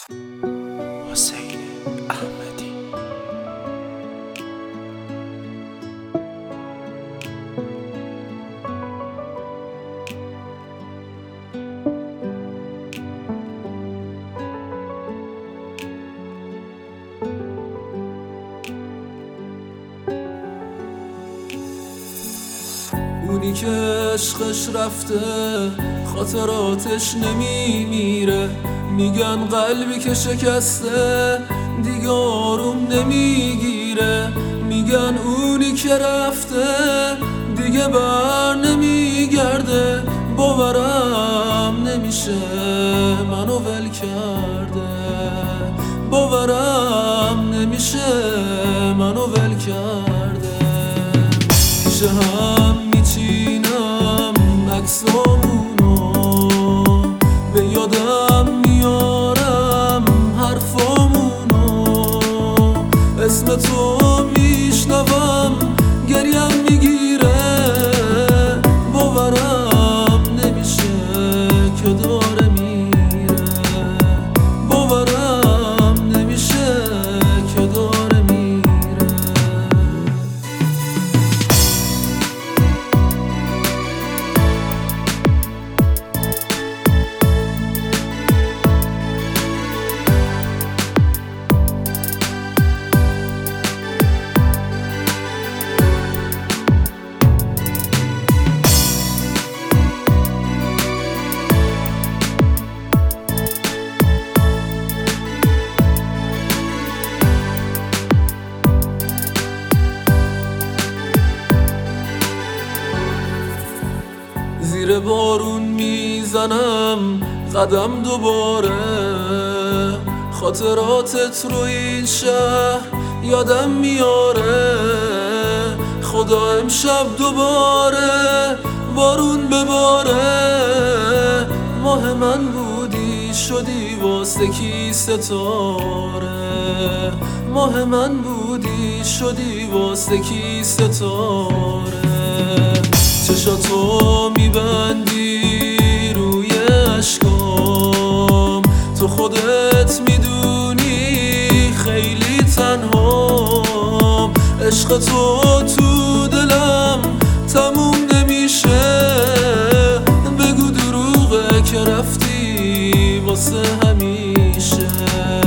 حسین احمدی. اونی که عشقش رفته خاطراتش نمیمیره، میگن قلبی که شکسته دیگه آروم نمیگیره، میگن اونی که رفته دیگه بر نمیگرده، باورم نمیشه منو ول کرده، باورم نمیشه منو ول کرده. پیشه هم میچینم عکسامونو، به یادم میارم حرفامونو، اسم تو میشنوم گریم میگیره، باورم نمیشه که داره میره، باورم نمیشه که داره میره. زیر بارون میزنم قدم دوباره، خاطراتت رو این شهر یادم میاره، خدا امشب دوباره بارون بباره، ماه من بودی شدی واسه کی ستاره، ماه من بودی شدی واسه کی ستاره. چشاتو میبندی روی اشکام، تو خودت میدونی خیلی تنهام، عشق تو دلم تموم نمیشه، بگو دروغه که رفتی واسه همیشه.